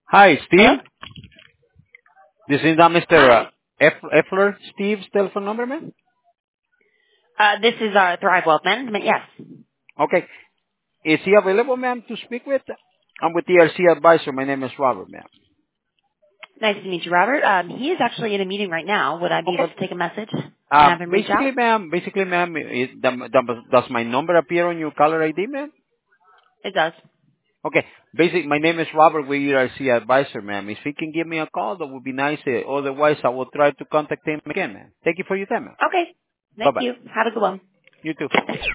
Hi, Hello? Steve. This is Mr. Hi. Effler. Steve's telephone number, ma'am? This is our Thrive Wealth Management. Yes. Okay. Is he available, ma'am, to speak with? I'm with ERC Advisor. My name is Robert, ma'am. Nice to meet you, Robert. He is actually in a meeting right now. Would I be able Okay. to take a message and have him reach out? Basically, ma'am, does my number appear on your caller ID, ma'am? It does. Okay. My name is Robert with ERC Advisor, ma'am. If he can give me a call, that would be nice. Otherwise, I will try to contact him again, ma'am. Thank you for your time, ma'am. Okay. Thank Bye-bye. you. Have a good one. You too.